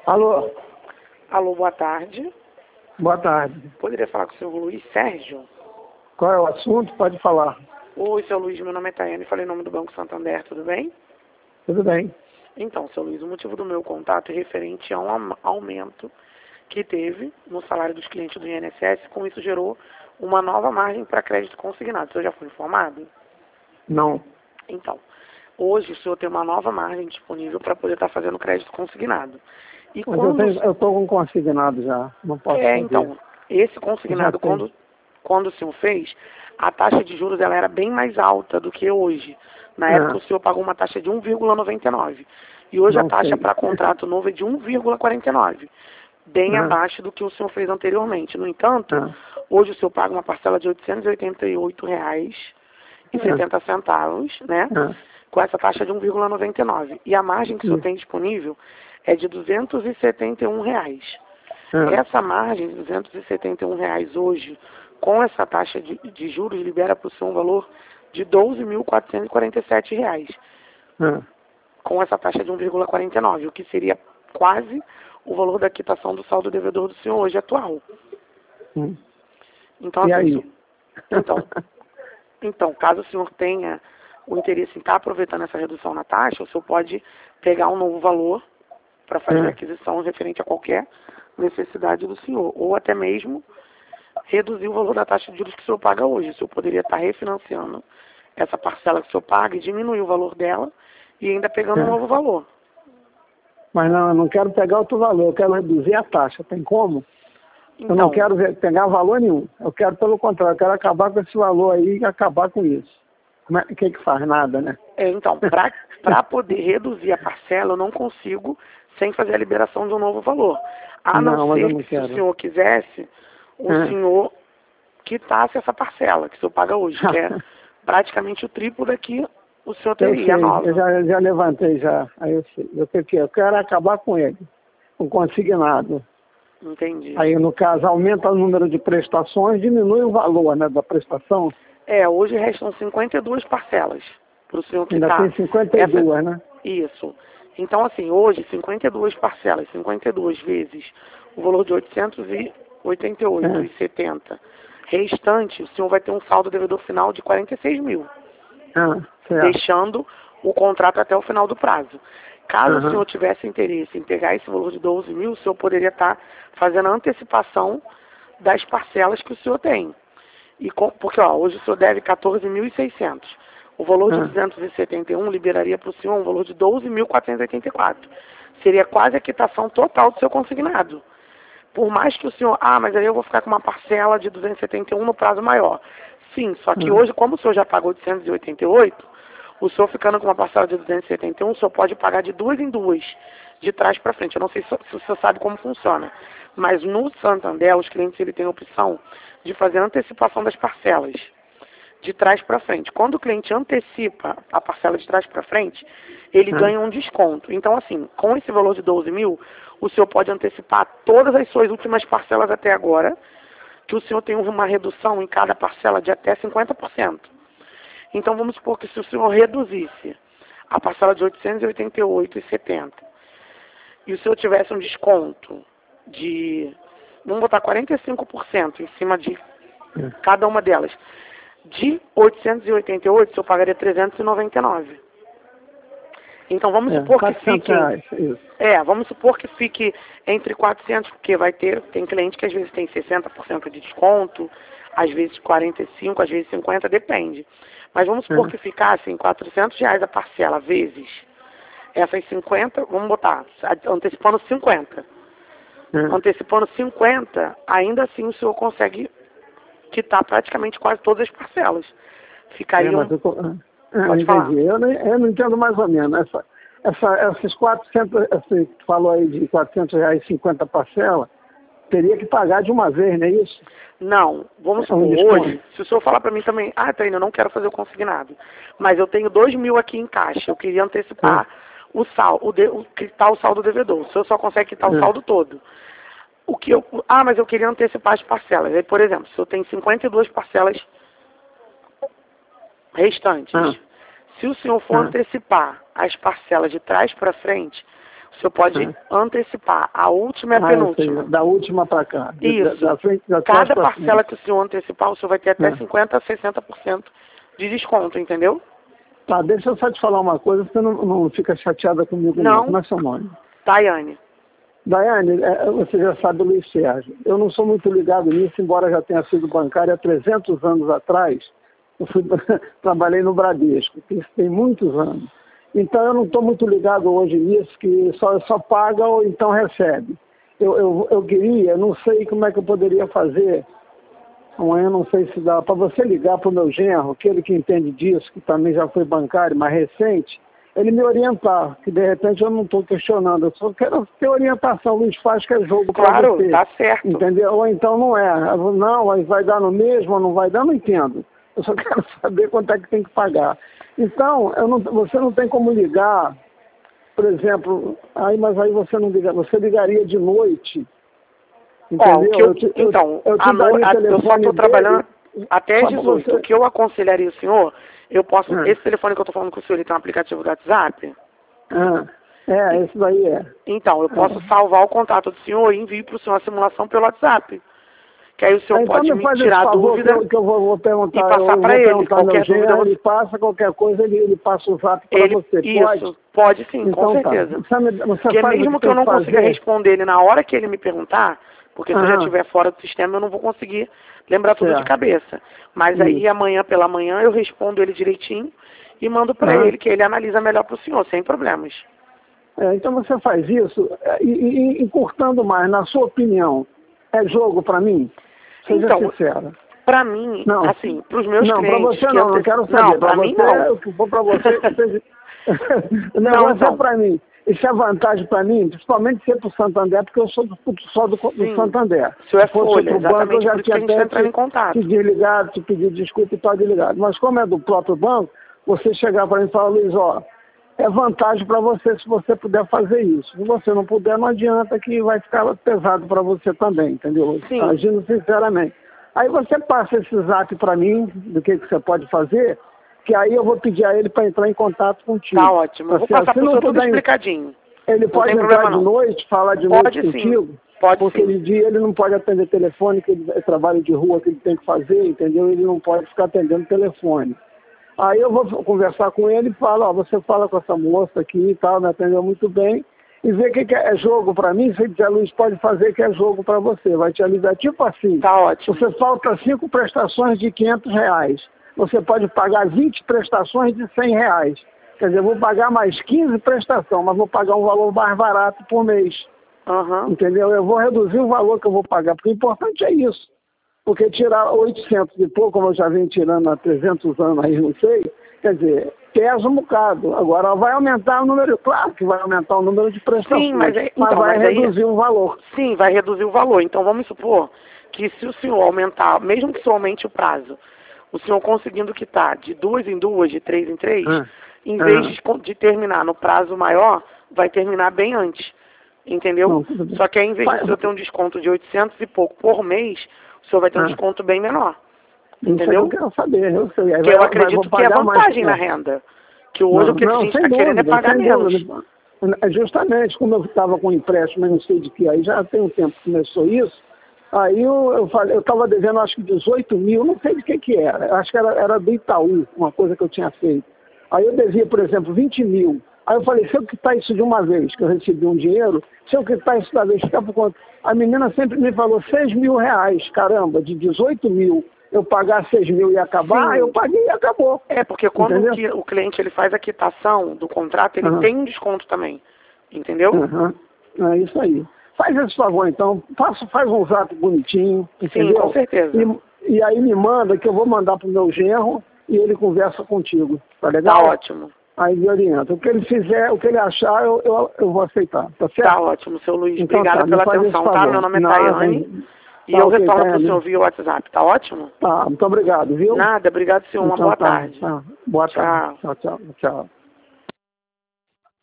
Alô? Alô, boa tarde. Boa tarde. Poderia falar com o senhor Luiz Sérgio? Qual é o assunto? Pode falar. Oi, seu Luiz, meu nome é Tayane, falei em nome do Banco Santander, tudo bem? Tudo bem. Então, seu Luiz, o motivo do meu contato é referente a um aumento que teve no salário dos clientes do INSS, com isso gerou uma nova margem para crédito consignado. O senhor já foi informado? Não. Então, hoje o senhor tem uma nova margem disponível para poder estar fazendo crédito consignado. E Mas quando... eu estou com consignado já. Não posso fazer. Então, esse consignado, quando o senhor fez, a taxa de juros ela era bem mais alta do que hoje. Na época, o senhor pagou uma taxa de 1,99. E hoje Não a taxa sei. para contrato novo é de 1,49. Bem abaixo do que o senhor fez anteriormente. No entanto, hoje o senhor paga uma parcela de R$ 888,70, né? Com essa taxa de 1,99. E a margem que o senhor tem disponível é de R$ 271. Essa margem de R$ 271 hoje, com essa taxa de juros, libera para o senhor um valor de R$ 12.447, com essa taxa de 1,49, o que seria quase o valor da quitação do saldo devedor do senhor hoje atual. Então, E assim, aí? então, caso o senhor tenha o interesse em estar aproveitando essa redução na taxa, o senhor pode pegar um novo valor para fazer a aquisição referente a qualquer necessidade do senhor, ou até mesmo reduzir o valor da taxa de juros que o senhor paga hoje. O senhor poderia estar refinanciando essa parcela que o senhor paga e diminuir o valor dela e ainda pegando um novo valor. Mas não, eu não quero pegar outro valor, eu quero reduzir a taxa. Tem como? Então, eu não quero pegar valor nenhum. Eu quero, pelo contrário, eu quero acabar com esse valor aí e acabar com isso. O que faz? Nada, né? Então, para poder reduzir a parcela, eu não consigo sem fazer a liberação de um novo valor. A não ser que, se o senhor quisesse, o senhor quitasse essa parcela que o senhor paga hoje, que é praticamente o triplo daqui o senhor teria, a nova. Eu já levantei já. Aí eu sei. Eu quero acabar com ele, com consignado. Entendi. Aí, no caso, aumenta o número de prestações, diminui o valor, né, da prestação. Hoje restam 52 parcelas para o senhor quitar. Ainda tem 52, né? Isso. Então, assim, hoje, 52 parcelas, 52 vezes o valor de 888,70 restante, o senhor vai ter um saldo devedor final de 46 mil. Deixando o contrato até o final do prazo. Caso o senhor tivesse interesse em pegar esse valor de 12 mil, o senhor poderia estar fazendo a antecipação das parcelas que o senhor tem. Porque hoje o senhor deve 14.600. O valor de 271 liberaria para o senhor um valor de 12.484. Seria quase a quitação total do seu consignado. Por mais que o senhor, mas aí eu vou ficar com uma parcela de 271 no prazo maior. Sim, só que hoje, como o senhor já pagou 888, o senhor ficando com uma parcela de 271, o senhor pode pagar de duas em duas, de trás para frente. Eu não sei se o senhor sabe como funciona, mas no Santander, os clientes ele tem a opção de fazer antecipação das parcelas, de trás para frente. Quando o cliente antecipa a parcela de trás para frente, ele ganha um desconto. Então, assim, com esse valor de 12 mil, o senhor pode antecipar todas as suas últimas parcelas até agora, que o senhor tem uma redução em cada parcela de até 50%. Então, vamos supor que se o senhor reduzisse a parcela de 888,70 e o senhor tivesse um desconto de, vamos botar 45% em cima de cada uma delas, de 888, o senhor pagaria 399. Então, vamos supor que fique... vamos supor que fique entre 400, porque tem cliente que às vezes tem 60% de desconto, às vezes 45%, às vezes 50%, depende. Mas vamos supor que ficasse em R$400 a parcela, vezes essas 50, vamos botar, antecipando 50. Antecipando 50, ainda assim o senhor consegue quitar praticamente quase todas as parcelas. Ficariam... Pode falar. Eu não entendo mais ou menos. Esses 400, você falou aí de R$400, 50 parcelas, teria que pagar de uma vez, não é isso? Não, vamos supor, hoje, se o senhor falar para mim também, Taina, eu não quero fazer o consignado, mas eu tenho 2 mil aqui em caixa, eu queria antecipar quitar o saldo devedor. O senhor só consegue quitar o saldo todo. Mas eu queria antecipar as parcelas. Aí, por exemplo, se eu tenho 52 parcelas restantes, se o senhor for antecipar as parcelas de trás para frente, O senhor pode antecipar. A última é a penúltima. Da última para cá. Isso. Da cada parcela que o senhor antecipar, o senhor vai ter até 50% a 60% de desconto, entendeu? Tá, deixa eu só te falar uma coisa, você não fica chateada comigo não. Como é seu nome? Daiane. Daiane, você já sabe o Luiz Sérgio. Eu não sou muito ligado nisso, embora já tenha sido bancário há 300 anos atrás. Eu trabalhei no Bradesco, isso tem muitos anos. Então eu não estou muito ligado hoje nisso, que só paga ou então recebe. Eu queria, não sei como é que eu poderia fazer, amanhã não sei se dá, para você ligar para o meu genro, aquele que entende disso, que também já foi bancário, mas recente, ele me orientar, que de repente eu não estou questionando, eu só quero ter orientação, Luiz faz que é jogo para você. Claro, tá certo. Entendeu? Ou então não é, não, vai dar no mesmo ou não vai dar, não entendo. Eu só quero saber quanto é que tem que pagar. Então, você não tem como ligar, por exemplo, mas aí você não liga, você ligaria de noite, entendeu? Eu só estou trabalhando até às 18. O que eu aconselharia o senhor, eu posso, esse telefone que eu estou falando com o senhor, ele tem um aplicativo do WhatsApp? Esse daí é. Então, eu posso salvar o contato do senhor e envio para o senhor a simulação pelo WhatsApp. Que aí o senhor então pode me tirar a dúvida que eu vou perguntar, e passar para ele. Qualquer dúvida ele passa, qualquer coisa ele passa o zap para você. Isso, pode sim, então, com certeza. Porque mesmo que eu não consiga responder ele na hora que ele me perguntar, porque se eu já estiver fora do sistema eu não vou conseguir lembrar tudo de cabeça. Mas aí amanhã pela manhã eu respondo ele direitinho e mando para ele, que ele analisa melhor para o senhor, sem problemas. Então você faz isso, e encurtando mais, na sua opinião, é jogo para mim? Seja sincera. Para mim, assim, para os meus clientes... Não, para você não quero saber. Não, para mim não. O que for para você... O negócio é para mim. Isso é vantagem para mim, principalmente ser para o Santander, porque eu sou só do Santander. O senhor é folha, banco, eu já por isso que a gente está entrando em contato. Te desligado, te pedir desculpa e tal, desligado. Mas como é do próprio banco, você chegar para mim e falar, Luiz, é vantagem para você se você puder fazer isso. Se você não puder, não adianta, que vai ficar pesado para você também, entendeu? Sim. Agindo sinceramente. Aí você passa esse zap para mim, do que você pode fazer, que aí eu vou pedir a ele para entrar em contato contigo. Tá ótimo. Eu vou passar para o senhor tudo explicadinho. Ele pode entrar de noite, falar de noite contigo? Pode porque sim. De dia ele não pode atender telefone, que ele é trabalho de rua que ele tem que fazer, entendeu? Ele não pode ficar atendendo telefone. Aí eu vou conversar com ele e falo, você fala com essa moça aqui e tal, me atendeu muito bem, e vê o que é jogo para mim. Se ele disser, Luiz, pode fazer que é jogo para você, vai te alisar, tipo assim. Tá ótimo. Você falta 5 prestações de R$500. Você pode pagar 20 prestações de R$100. Quer dizer, eu vou pagar mais 15 prestações, mas vou pagar um valor mais barato por mês. Entendeu? Eu vou reduzir o valor que eu vou pagar, porque o importante é isso. Porque tirar 800 e pouco, como eu já venho tirando há 300 anos aí, não sei, quer dizer, pesa um bocado. Agora vai aumentar o número, claro que vai aumentar o número de prestações, sim, mas vai reduzir o valor. Sim, vai reduzir o valor. Então vamos supor que se o senhor aumentar, mesmo que o senhor aumente o prazo, o senhor conseguindo quitar de 2 em 2, de 3 em 3, em vez de terminar no prazo maior, vai terminar bem antes. Entendeu? Só que aí, em vez de o senhor ter um desconto de 800 e pouco por mês, o senhor vai ter um desconto bem menor. Entendeu? Eu quero saber, eu sei. Porque eu acredito que é vantagem na renda. Que hoje o que a gente está querendo é pagar menos. Justamente, como eu estava com empréstimo, mas não sei de que, aí já tem um tempo que começou isso, aí eu estava devendo acho que 18 mil, não sei de que era, acho que era do Itaú, uma coisa que eu tinha feito. Aí eu devia, por exemplo, 20 mil. Aí eu falei, se eu quitar isso de uma vez, que eu recebi um dinheiro, se eu quitar isso da vez, ficar por conta. A menina sempre me falou R$6.000, caramba, de 18 mil, eu pagar 6 mil e acabar, aí eu paguei e acabou. Porque quando o cliente ele faz a quitação do contrato, ele tem um desconto também, entendeu? É isso aí. Faz esse favor, então, faz um zap bonitinho, entendeu? Sim, com certeza. E aí me manda, que eu vou mandar pro meu genro, e ele conversa contigo, tá legal? Tá ótimo. Aí me orienta. O que ele fizer, o que ele achar, eu vou aceitar. Tá certo? Tá ótimo, seu Luiz. Então, obrigada pela atenção, tá? Meu nome é Tayane. E eu retorno para o senhor via WhatsApp. Tá ótimo? Tá, muito obrigado, viu? Nada, obrigado, senhor. Uma boa tarde. Boa tarde. Tchau.